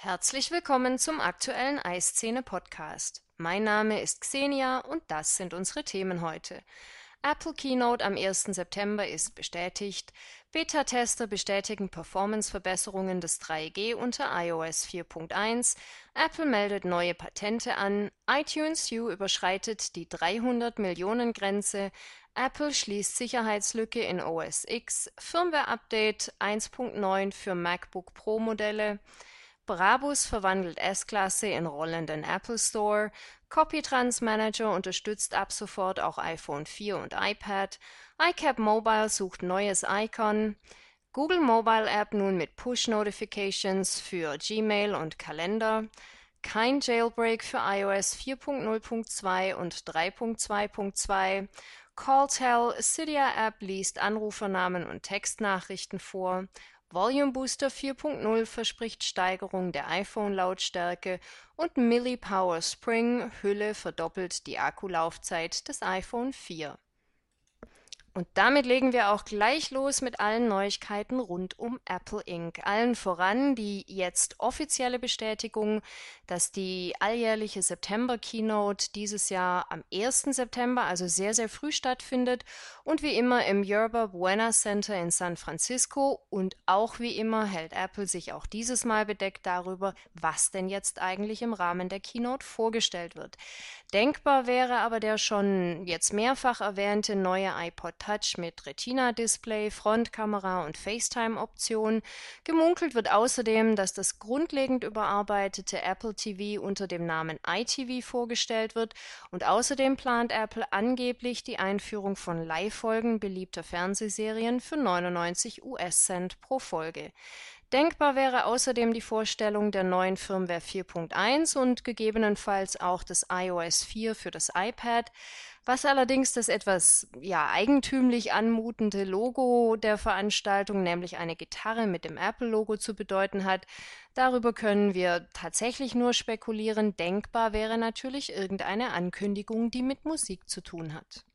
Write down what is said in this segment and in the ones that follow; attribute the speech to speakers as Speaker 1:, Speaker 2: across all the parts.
Speaker 1: Herzlich willkommen zum aktuellen Eiszene-Podcast. Mein Name ist Xenia und das sind unsere Themen heute. Apple Keynote am 1. September ist bestätigt. Beta-Tester bestätigen Performance-Verbesserungen des 3G unter iOS 4.1. Apple meldet neue Patente an. iTunes U überschreitet die 300-Millionen-Grenze. Apple schließt Sicherheitslücke in OS X. Firmware-Update 1.9 für MacBook Pro-Modelle. Brabus verwandelt S-Klasse in rollenden Apple Store. Copytrans Manager unterstützt ab sofort auch iPhone 4 und iPad. iCap Mobile sucht neues Icon. Google Mobile App nun mit Push-Notifications für Gmail und Kalender. Kein Jailbreak für iOS 4.0.2 und 3.2.2. CallTel Cydia App liest Anrufernamen und Textnachrichten vor. Volume Booster 4.0 verspricht Steigerung der iPhone-Lautstärke und Millipower Spring Hülle verdoppelt die Akkulaufzeit des iPhone 4. Und damit legen wir auch gleich los mit allen Neuigkeiten rund um Apple Inc. Allen voran die jetzt offizielle Bestätigung, dass die alljährliche September-Keynote dieses Jahr am 1. September, also sehr, sehr früh stattfindet und wie immer im Yerba Buena Center in San Francisco. Und auch wie immer hält Apple sich auch dieses Mal bedeckt darüber, was denn jetzt eigentlich im Rahmen der Keynote vorgestellt wird. Denkbar wäre aber der schon jetzt mehrfach erwähnte neue iPod Touch mit Retina-Display, Frontkamera und FaceTime-Option. Gemunkelt wird außerdem, dass das grundlegend überarbeitete Apple TV unter dem Namen iTV vorgestellt wird und außerdem plant Apple angeblich die Einführung von Leihfolgen beliebter Fernsehserien für 99 US-Cent pro Folge. Denkbar wäre außerdem die Vorstellung der neuen Firmware 4.1 und gegebenenfalls auch des iOS 4 für das iPad, was allerdings das etwas eigentümlich anmutende Logo der Veranstaltung, nämlich eine Gitarre mit dem Apple-Logo, zu bedeuten hat. Darüber können wir tatsächlich nur spekulieren. Denkbar wäre natürlich irgendeine Ankündigung, die mit Musik zu tun hat.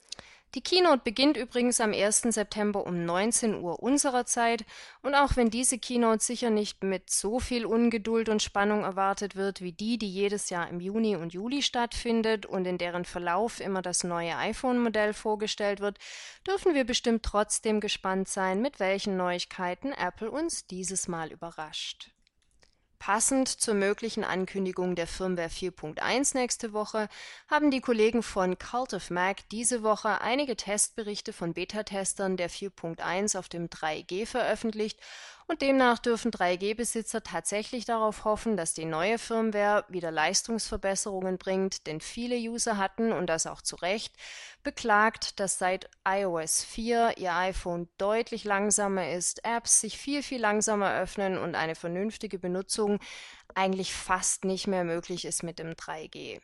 Speaker 1: Die Keynote beginnt übrigens am 1. September um 19 Uhr unserer Zeit und auch wenn diese Keynote sicher nicht mit so viel Ungeduld und Spannung erwartet wird wie die jedes Jahr im Juni und Juli stattfindet und in deren Verlauf immer das neue iPhone-Modell vorgestellt wird, dürfen wir bestimmt trotzdem gespannt sein, mit welchen Neuigkeiten Apple uns dieses Mal überrascht. Passend zur möglichen Ankündigung der Firmware 4.1 nächste Woche haben die Kollegen von Cult of Mac diese Woche einige Testberichte von Beta-Testern der 4.1 auf dem 3G veröffentlicht und demnach dürfen 3G-Besitzer tatsächlich darauf hoffen, dass die neue Firmware wieder Leistungsverbesserungen bringt, denn viele User hatten, und das auch zu Recht, beklagt, dass seit iOS 4 ihr iPhone deutlich langsamer ist, Apps sich viel, viel langsamer öffnen und eine vernünftige Benutzung eigentlich fast nicht mehr möglich ist mit dem 3G.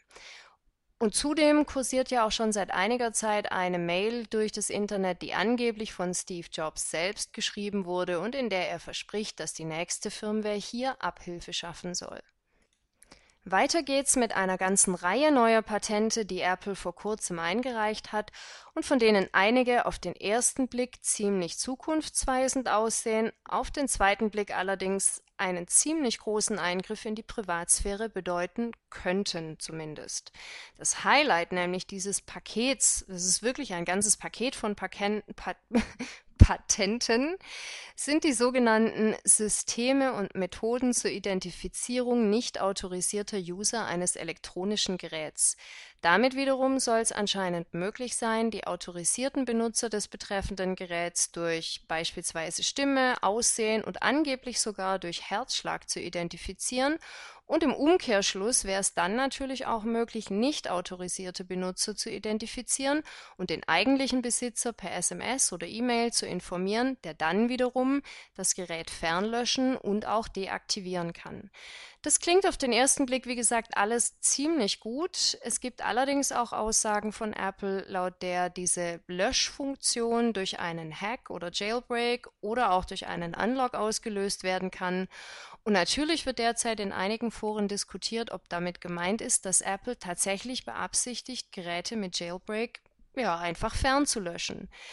Speaker 1: Und zudem kursiert ja auch schon seit einiger Zeit eine Mail durch das Internet, die angeblich von Steve Jobs selbst geschrieben wurde und in der er verspricht, dass die nächste Firmware hier Abhilfe schaffen soll. Weiter geht's mit einer ganzen Reihe neuer Patente, die Apple vor kurzem eingereicht hat und von denen einige auf den ersten Blick ziemlich zukunftsweisend aussehen, auf den zweiten Blick allerdings einen ziemlich großen Eingriff in die Privatsphäre bedeuten könnten zumindest. Das Highlight nämlich dieses Pakets, das ist wirklich ein ganzes Paket von Patenten, sind die sogenannten Systeme und Methoden zur Identifizierung nicht autorisierter User eines elektronischen Geräts. Damit wiederum soll es anscheinend möglich sein, die autorisierten Benutzer des betreffenden Geräts durch beispielsweise Stimme, Aussehen und angeblich sogar durch Herzschlag zu identifizieren. Und im Umkehrschluss wäre es dann natürlich auch möglich, nicht autorisierte Benutzer zu identifizieren und den eigentlichen Besitzer per SMS oder E-Mail zu informieren, der dann wiederum das Gerät fernlöschen und auch deaktivieren kann. Das klingt auf den ersten Blick, wie gesagt, alles ziemlich gut. Es gibt allerdings auch Aussagen von Apple, laut der diese Löschfunktion durch einen Hack oder Jailbreak oder auch durch einen Unlock ausgelöst werden kann. Und natürlich wird derzeit in einigen Foren diskutiert, ob damit gemeint ist, dass Apple tatsächlich beabsichtigt, Geräte mit Jailbreak einfach fernzulöschen.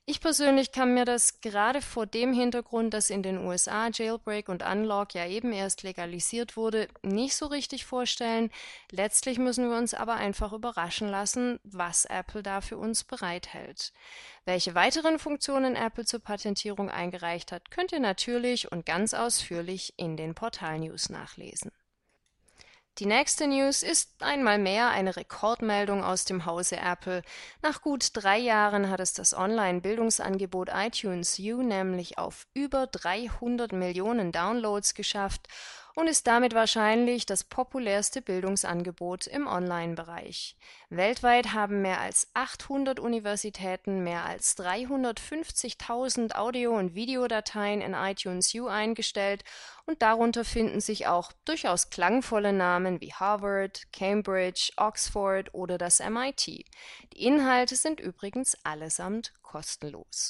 Speaker 1: Ich persönlich kann mir das gerade vor dem Hintergrund, dass in den USA Jailbreak und Unlock ja eben erst legalisiert wurde, nicht so richtig vorstellen. Letztlich müssen wir uns aber einfach überraschen lassen, was Apple da für uns bereithält. Welche weiteren Funktionen Apple zur Patentierung eingereicht hat, könnt ihr natürlich und ganz ausführlich in den Portal-News nachlesen. Die nächste News ist einmal mehr eine Rekordmeldung aus dem Hause Apple. Nach gut 3 Jahren hat es das Online-Bildungsangebot iTunes U nämlich auf über 300 Millionen Downloads geschafft und ist damit wahrscheinlich das populärste Bildungsangebot im Online-Bereich. Weltweit haben mehr als 800 Universitäten mehr als 350.000 Audio- und Videodateien in iTunes U eingestellt und darunter finden sich auch durchaus klangvolle Namen wie Harvard, Cambridge, Oxford oder das MIT. Die Inhalte sind übrigens allesamt kostenlos.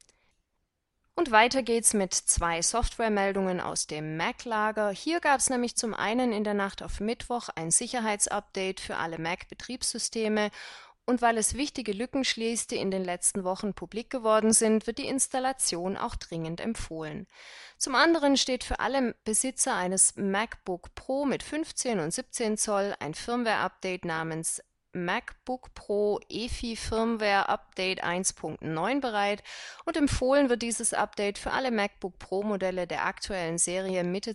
Speaker 1: Und weiter geht's mit 2 Softwaremeldungen aus dem Mac-Lager. Hier gab es nämlich zum einen in der Nacht auf Mittwoch ein Sicherheitsupdate für alle Mac-Betriebssysteme und weil es wichtige Lücken schließt, die in den letzten Wochen publik geworden sind, wird die Installation auch dringend empfohlen. Zum anderen steht für alle Besitzer eines MacBook Pro mit 15 und 17 Zoll ein Firmware-Update namens MacBook Pro EFI Firmware Update 1.9 bereit und empfohlen wird dieses Update für alle MacBook Pro Modelle der aktuellen Serie Mitte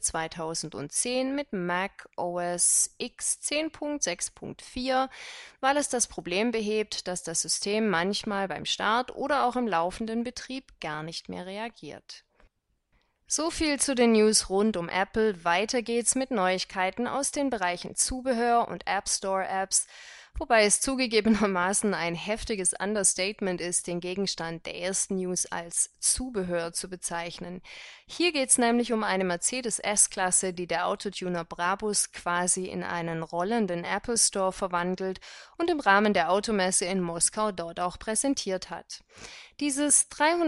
Speaker 1: 2010 mit Mac OS X 10.6.4, weil es das Problem behebt, dass das System manchmal beim Start oder auch im laufenden Betrieb gar nicht mehr reagiert. So viel zu den News rund um Apple. Weiter geht's mit Neuigkeiten aus den Bereichen Zubehör und App Store Apps, wobei es zugegebenermaßen ein heftiges Understatement ist, den Gegenstand der ersten News als Zubehör zu bezeichnen. Hier geht's nämlich um eine Mercedes S-Klasse, die der Autotuner Brabus quasi in einen rollenden Apple Store verwandelt und im Rahmen der Automesse in Moskau dort auch präsentiert hat. Dieses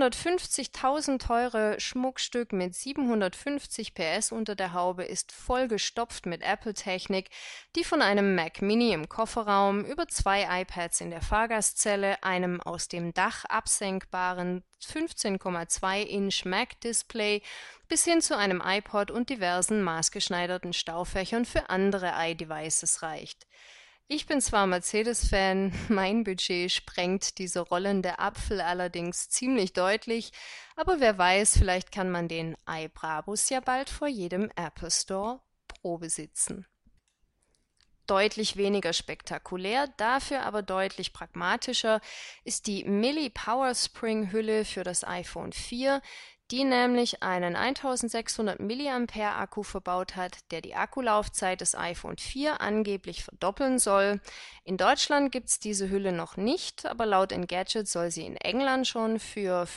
Speaker 1: 350.000 teure Schmuckstück mit 750 PS unter der Haube ist vollgestopft mit Apple-Technik, die von einem Mac Mini im Kofferraum über 2 iPads in der Fahrgastzelle, einem aus dem Dach absenkbaren 15,2-Inch Mac-Display bis hin zu einem iPod und diversen maßgeschneiderten Staufächern für andere iDevices reicht. Ich bin zwar Mercedes-Fan, mein Budget sprengt diese rollende Apfel allerdings ziemlich deutlich, aber wer weiß, vielleicht kann man den iBrabus ja bald vor jedem Apple Store probesitzen. Deutlich weniger spektakulär, dafür aber deutlich pragmatischer ist die Mili Powerspring Hülle für das iPhone 4, die nämlich einen 1600 mAh Akku verbaut hat, der die Akkulaufzeit des iPhone 4 angeblich verdoppeln soll. In Deutschland gibt's diese Hülle noch nicht, aber laut Engadget soll sie in England schon für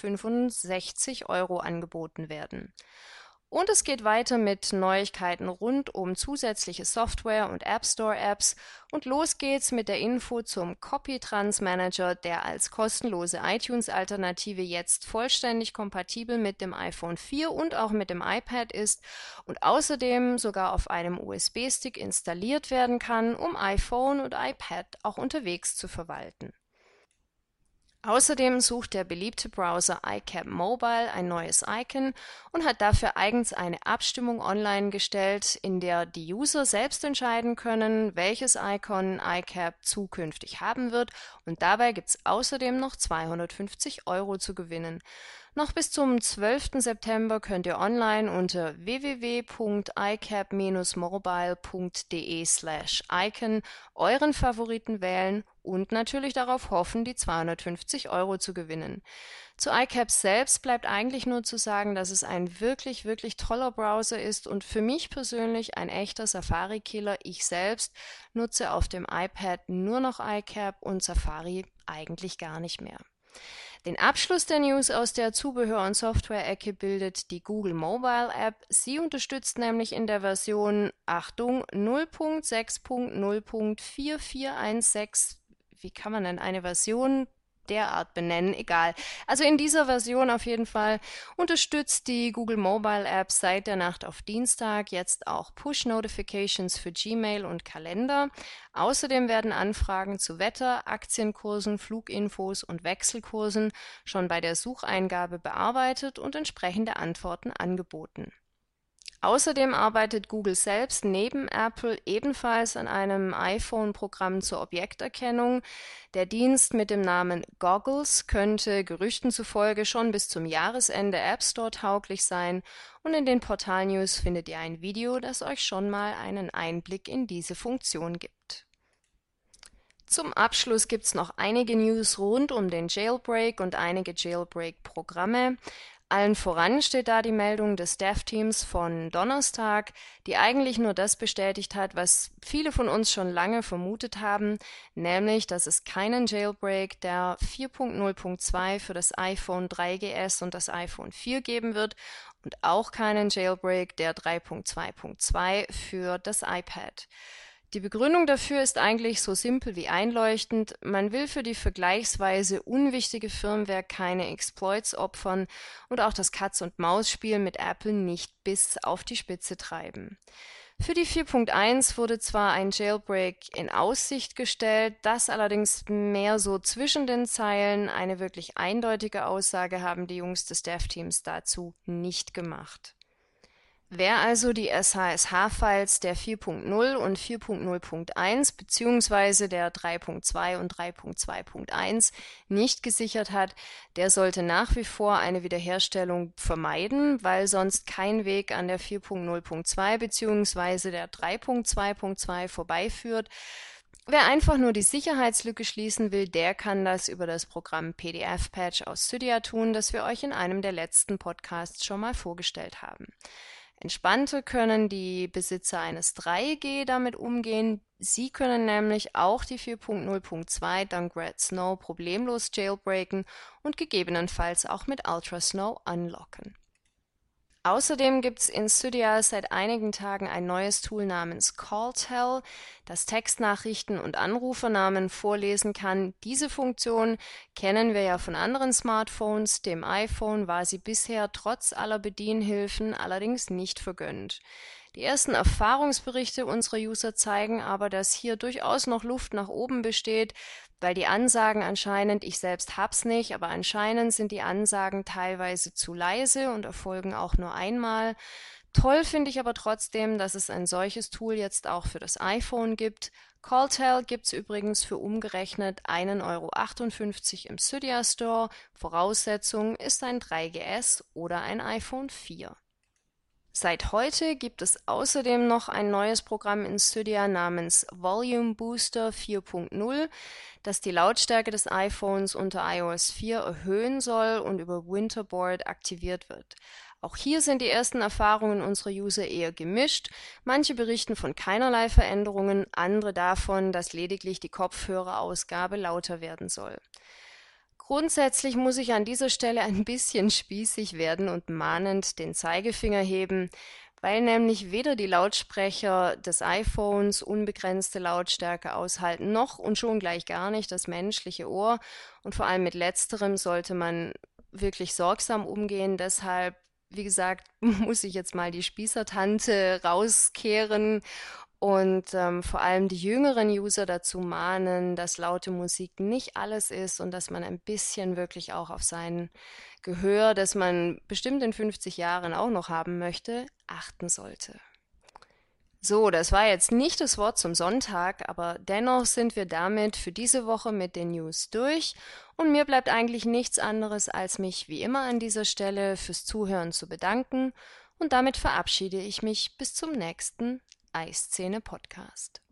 Speaker 1: 65 € angeboten werden. Und es geht weiter mit Neuigkeiten rund um zusätzliche Software und App Store Apps und los geht's mit der Info zum Copy-Trans Manager, der als kostenlose iTunes-Alternative jetzt vollständig kompatibel mit dem iPhone 4 und auch mit dem iPad ist und außerdem sogar auf einem USB-Stick installiert werden kann, um iPhone und iPad auch unterwegs zu verwalten. Außerdem sucht der beliebte Browser iCap Mobile ein neues Icon und hat dafür eigens eine Abstimmung online gestellt, in der die User selbst entscheiden können, welches Icon iCap zukünftig haben wird, und dabei gibt's außerdem noch 250 € zu gewinnen. Noch bis zum 12. September könnt ihr online unter www.icap-mobile.de/icon euren Favoriten wählen und natürlich darauf hoffen, die 250 € zu gewinnen. Zu iCap selbst bleibt eigentlich nur zu sagen, dass es ein wirklich, wirklich toller Browser ist und für mich persönlich ein echter Safari-Killer. Ich selbst nutze auf dem iPad nur noch iCap und Safari eigentlich gar nicht mehr. Den Abschluss der News aus der Zubehör- und Software-Ecke bildet die Google Mobile App. Sie unterstützt nämlich in der Version, Achtung, 0.6.0.4416. Wie kann man denn eine Version derart benennen, egal. Also in dieser Version auf jeden Fall unterstützt die Google Mobile App seit der Nacht auf Dienstag jetzt auch Push-Notifications für Gmail und Kalender. Außerdem werden Anfragen zu Wetter, Aktienkursen, Fluginfos und Wechselkursen schon bei der Sucheingabe bearbeitet und entsprechende Antworten angeboten. Außerdem arbeitet Google selbst neben Apple ebenfalls an einem iPhone-Programm zur Objekterkennung. Der Dienst mit dem Namen Goggles könnte Gerüchten zufolge schon bis zum Jahresende App Store tauglich sein, und in den Portal-News findet ihr ein Video, das euch schon mal einen Einblick in diese Funktion gibt. Zum Abschluss gibt's noch einige News rund um den Jailbreak und einige Jailbreak-Programme. Allen voran steht da die Meldung des Dev-Teams von Donnerstag, die eigentlich nur das bestätigt hat, was viele von uns schon lange vermutet haben, nämlich, dass es keinen Jailbreak der 4.0.2 für das iPhone 3GS und das iPhone 4 geben wird und auch keinen Jailbreak der 3.2.2 für das iPad. Die Begründung dafür ist eigentlich so simpel wie einleuchtend: Man will für die vergleichsweise unwichtige Firmware keine Exploits opfern und auch das Katz-und-Maus-Spiel mit Apple nicht bis auf die Spitze treiben. Für die 4.1 wurde zwar ein Jailbreak in Aussicht gestellt, das allerdings mehr so zwischen den Zeilen. Eine wirklich eindeutige Aussage haben die Jungs des Dev-Teams dazu nicht gemacht. Wer also die SHSH-Files der 4.0 und 4.0.1 bzw. der 3.2 und 3.2.1 nicht gesichert hat, der sollte nach wie vor eine Wiederherstellung vermeiden, weil sonst kein Weg an der 4.0.2 bzw. der 3.2.2 vorbeiführt. Wer einfach nur die Sicherheitslücke schließen will, der kann das über das Programm PDF-Patch aus Cydia tun, das wir euch in einem der letzten Podcasts schon mal vorgestellt haben. Entspannter können die Besitzer eines 3G damit umgehen. Sie können nämlich auch die 4.0.2 dank Red Snow problemlos jailbreaken und gegebenenfalls auch mit Ultra Snow unlocken. Außerdem gibt es in Cydia seit einigen Tagen ein neues Tool namens CallTel, das Textnachrichten und Anrufernamen vorlesen kann. Diese Funktion kennen wir ja von anderen Smartphones. Dem iPhone war sie bisher trotz aller Bedienhilfen allerdings nicht vergönnt. Die ersten Erfahrungsberichte unserer User zeigen aber, dass hier durchaus noch Luft nach oben besteht, weil die Ansagen anscheinend, ich selbst hab's nicht, aber anscheinend sind die Ansagen teilweise zu leise und erfolgen auch nur einmal. Toll finde ich aber trotzdem, dass es ein solches Tool jetzt auch für das iPhone gibt. CallTel gibt's übrigens für umgerechnet 1,58 € im Cydia Store. Voraussetzung ist ein 3GS oder ein iPhone 4. Seit heute gibt es außerdem noch ein neues Programm in Cydia namens Volume Booster 4.0, das die Lautstärke des iPhones unter iOS 4 erhöhen soll und über Winterboard aktiviert wird. Auch hier sind die ersten Erfahrungen unserer User eher gemischt. Manche berichten von keinerlei Veränderungen, andere davon, dass lediglich die Kopfhörerausgabe lauter werden soll. Grundsätzlich muss ich an dieser Stelle ein bisschen spießig werden und mahnend den Zeigefinger heben, weil nämlich weder die Lautsprecher des iPhones unbegrenzte Lautstärke aushalten, noch und schon gleich gar nicht das menschliche Ohr, und vor allem mit letzterem sollte man wirklich sorgsam umgehen. Deshalb, wie gesagt, muss ich jetzt mal die Spießertante rauskehren und vor allem die jüngeren User dazu mahnen, dass laute Musik nicht alles ist und dass man ein bisschen wirklich auch auf sein Gehör, das man bestimmt in 50 Jahren auch noch haben möchte, achten sollte. So, das war jetzt nicht das Wort zum Sonntag, aber dennoch sind wir damit für diese Woche mit den News durch und mir bleibt eigentlich nichts anderes, als mich wie immer an dieser Stelle fürs Zuhören zu bedanken, und damit verabschiede ich mich bis zum nächsten Eiszene Podcast.